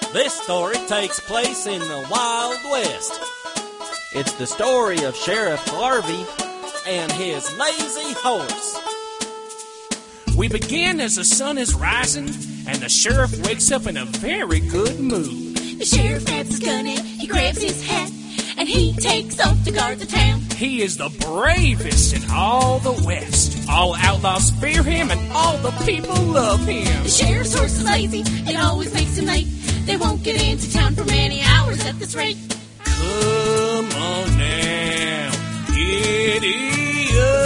This story takes place in the Wild West. It's the story of Sheriff Harvey and his lazy horse. We begin as the sun is rising, and the sheriff wakes up in a very good mood. The sheriff grabs his gun and he grabs his hat, and he takes off to guard the town. He is the bravest in all the West. All outlaws fear him, and all the people love him. The sheriff's horse is lazy, it always makes him late. They won't get into town for many hours at this rate. Come on now, giddy up.